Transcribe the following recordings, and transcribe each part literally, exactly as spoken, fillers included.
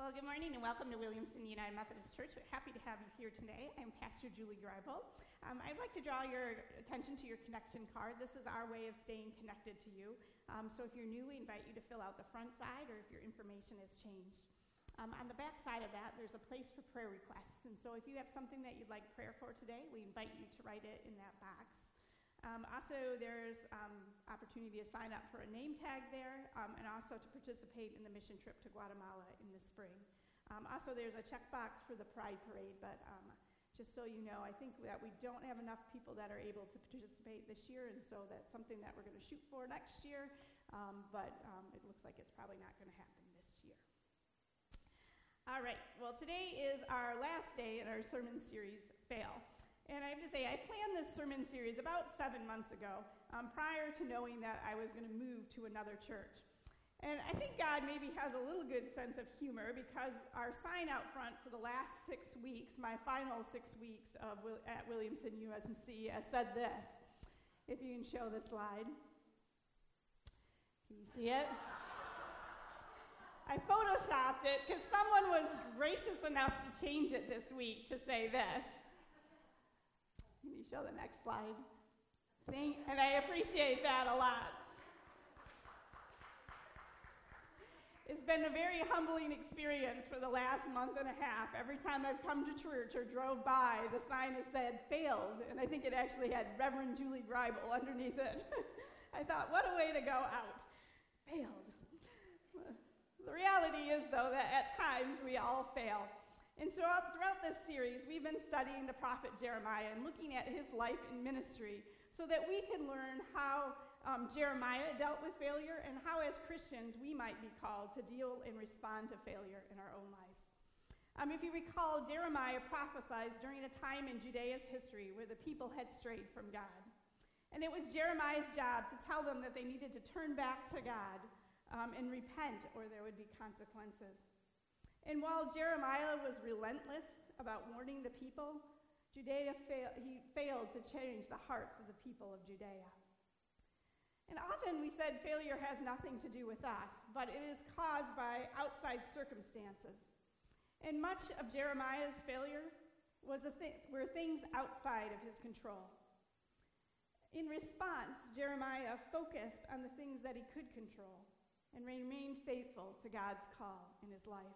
Well, good morning and welcome to Williamson United Methodist Church. We're happy to have you here today. I'm Pastor Julie Greibel. Um, I'd like to draw your attention to your connection card. This is our way of staying connected to you. Um, so if you're new, we invite you to fill out the front side or if your information has changed. Um, on the back side of that, there's a place for prayer requests. And so if you have something that you'd like prayer for today, we invite you to write it in that box. Um, also, there's um, opportunity to sign up for a name tag there, um, and also to participate in the mission trip to Guatemala in the spring. Um, also, there's a checkbox for the Pride Parade, but um, just so you know, I think that we don't have enough people that are able to participate this year, and so that's something that we're going to shoot for next year, um, but um, it looks like it's probably not going to happen this year. All right, well, today is our last day in our sermon series, Fail. And I have to say, I planned this sermon series about seven months ago, um, prior to knowing that I was going to move to another church. And I think God maybe has a little good sense of humor, because our sign out front for the last six weeks, my final six weeks of at Williamson U S M C, has said this. If you can show the slide. Can you see it? I photoshopped it because someone was gracious enough to change it this week to say this. Can you show the next slide? Thank, and I appreciate that a lot. It's been a very humbling experience for the last month and a half. Every time I've come to church or drove by, the sign has said, failed, and I think it actually had Reverend Julie Greibel underneath it. I thought, what a way to go out. Failed. The reality is, though, that at times we all fail. And so throughout this series, we've been studying the prophet Jeremiah and looking at his life and ministry so that we can learn how um, Jeremiah dealt with failure and how, as Christians, we might be called to deal and respond to failure in our own lives. Um, if you recall, Jeremiah prophesied during a time in Judea's history where the people had strayed from God. And it was Jeremiah's job to tell them that they needed to turn back to God um, and repent, or there would be consequences. And while Jeremiah was relentless about warning the people, Judea fail, he failed to change the hearts of the people of Judea. And often we said failure has nothing to do with us, but it is caused by outside circumstances. And much of Jeremiah's failure was a th- were things outside of his control. In response, Jeremiah focused on the things that he could control and remained faithful to God's call in his life.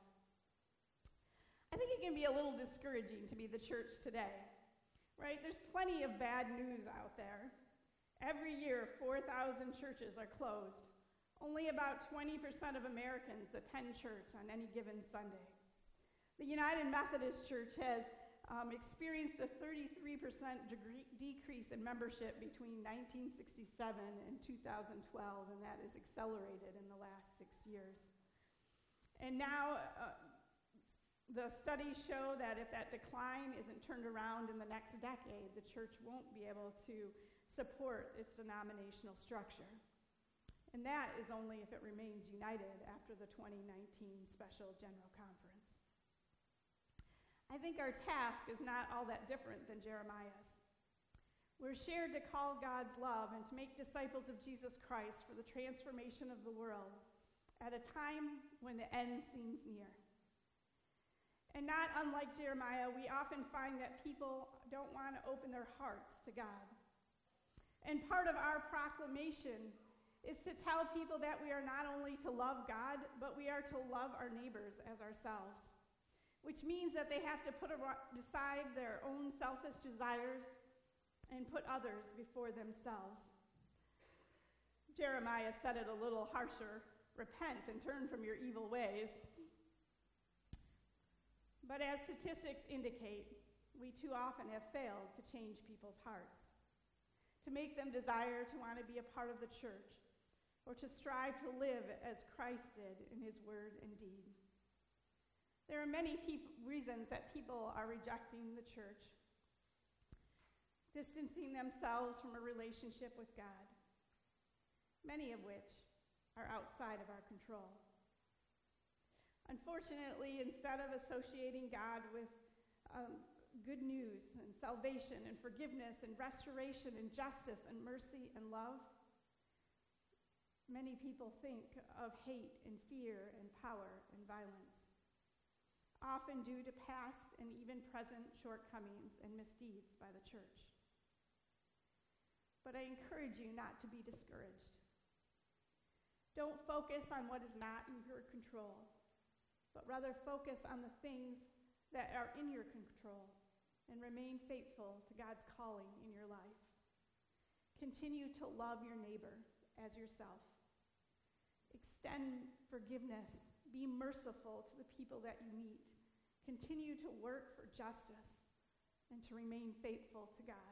I think it can be a little discouraging to be the church today, right? There's plenty of bad news out there. Every year, four thousand churches are closed. Only about twenty percent of Americans attend church on any given Sunday. The United Methodist Church has um, experienced a thirty-three percent degree- decrease in membership between nineteen sixty-seven and two thousand twelve, and that is accelerated in the last six years. And now, uh, the studies show that if that decline isn't turned around in the next decade, the church won't be able to support its denominational structure. And that is only if it remains united after the twenty nineteen Special General Conference. I think our task is not all that different than Jeremiah's. We're shared to call God's love and to make disciples of Jesus Christ for the transformation of the world at a time when the end seems near. And not unlike Jeremiah, we often find that people don't want to open their hearts to God. And part of our proclamation is to tell people that we are not only to love God, but we are to love our neighbors as ourselves, which means that they have to put aside their own selfish desires and put others before themselves. Jeremiah said it a little harsher, repent and turn from your evil ways. But as statistics indicate, we too often have failed to change people's hearts, to make them desire to want to be a part of the church, or to strive to live as Christ did in his word and deed. There are many peop- reasons that people are rejecting the church, distancing themselves from a relationship with God, many of which are outside of our control. Unfortunately, instead of associating God with um, good news and salvation and forgiveness and restoration and justice and mercy and love, many people think of hate and fear and power and violence. often due to past and even present shortcomings and misdeeds by the church. But I encourage you not to be discouraged. Don't focus on what is not in your control, but rather focus on the things that are in your control and remain faithful to God's calling in your life. Continue to love your neighbor as yourself. Extend forgiveness. Be merciful to the people that you meet. Continue to work for justice and to remain faithful to God.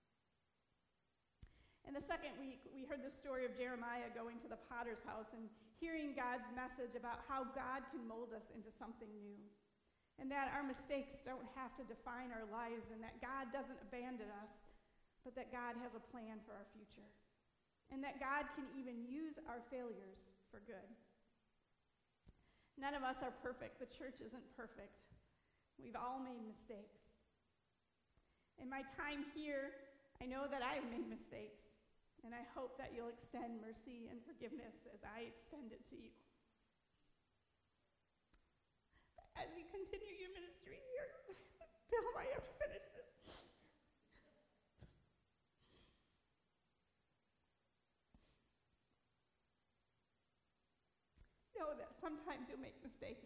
In the second week, we heard the story of Jeremiah going to the potter's house and hearing God's message about how God can mold us into something new, and that our mistakes don't have to define our lives, and that God doesn't abandon us, but that God has a plan for our future, and that God can even use our failures for good. None of us are perfect. The church isn't perfect. We've all made mistakes. In my time here, I know that I've made mistakes, and I hope that you'll extend mercy and forgiveness as I extend it to you. As you continue your ministry here, Bill, I have to finish this. Know that sometimes you'll make mistakes.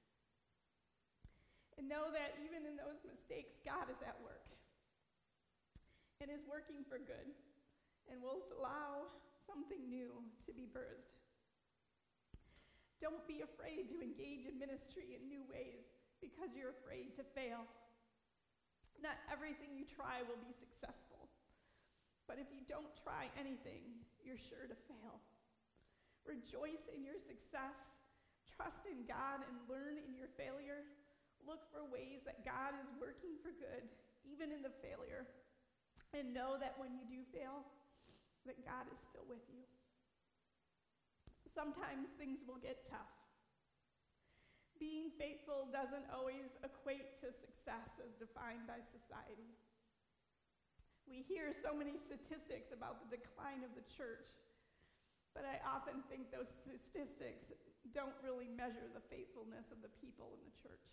And know that even in those mistakes, God is at work and is working for good and will allow something new to be birthed. Don't be afraid to engage in ministry in new ways because you're afraid to fail. Not everything you try will be successful, but if you don't try anything, you're sure to fail. Rejoice in your success, trust in God, and learn in your failure. Look for ways that God is working for good, even in the failure. And know that when you do fail, that God is still with you. Sometimes things will get tough. Being faithful doesn't always equate to success as defined by society. We hear so many statistics about the decline of the church, but I often think those statistics don't really measure the faithfulness of the people in the church.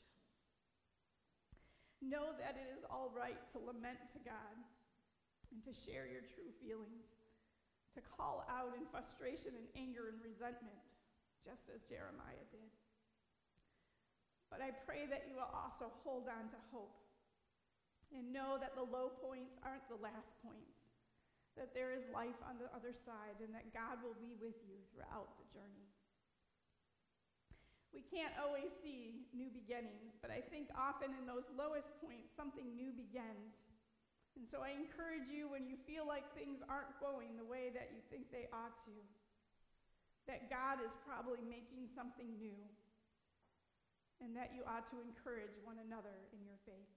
Know that it is all right to lament to God and to share your true feelings, to call out in frustration and anger and resentment, just as Jeremiah did. But I pray that you will also hold on to hope and know that the low points aren't the last points, that there is life on the other side, and that God will be with you throughout the journey. We can't always see new beginnings, but I think often in those lowest points, something new begins. And so I encourage you, when you feel like things aren't going the way that you think they ought to, that God is probably making something new, and that you ought to encourage one another in your faith.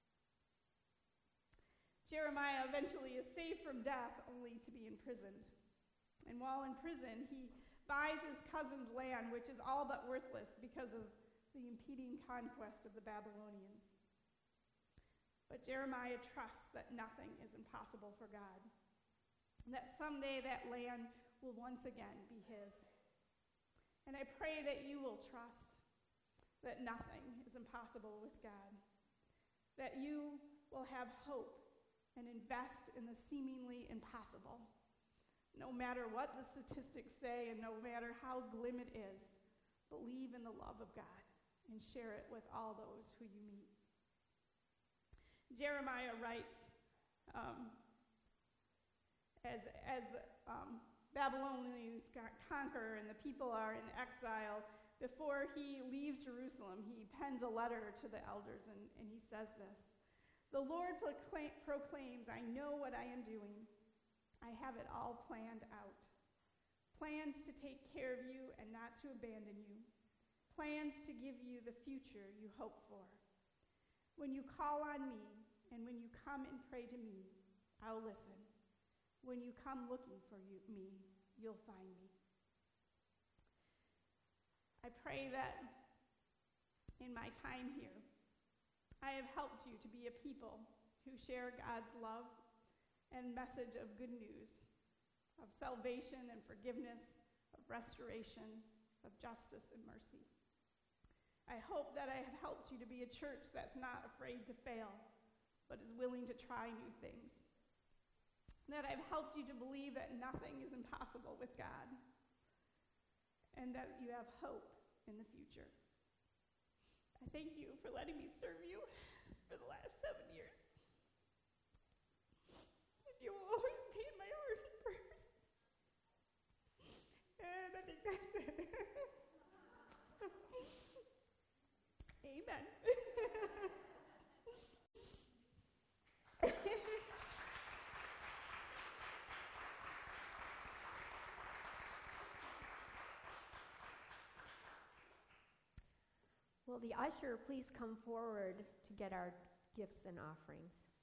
Jeremiah eventually is saved from death only to be imprisoned. And while in prison, he buys his cousin's land, which is all but worthless because of the impeding conquest of the Babylonians. But Jeremiah trusts that nothing is impossible for God, and that someday that land will once again be his. And I pray that you will trust that nothing is impossible with God, that you will have hope and invest in the seemingly impossible. No matter what the statistics say and no matter how glim it is, believe in the love of God and share it with all those who you meet. Jeremiah writes, um, as, as the um, Babylonians conquer and the people are in exile, before he leaves Jerusalem, he pens a letter to the elders, and, and he says this: "The Lord proclaim, proclaims, I know what I am doing. I have it all planned out. Plans to take care of you and not to abandon you. Plans to give you the future you hope for. When you call on me, and when you come and pray to me, I'll listen. When you come looking for you, me, you'll find me." I pray that in my time here, I have helped you to be a people who share God's love and message of good news, of salvation and forgiveness, of restoration, of justice and mercy. I hope that I have helped you to be a church that's not afraid to fail, but is willing to try new things. That I've helped you to believe that nothing is impossible with God, and that you have hope in the future. I thank you for letting me serve you for the last seven years. And you will always be in my heart and prayers. And I think that's it. Amen. Will the usher please come forward to get our gifts and offerings?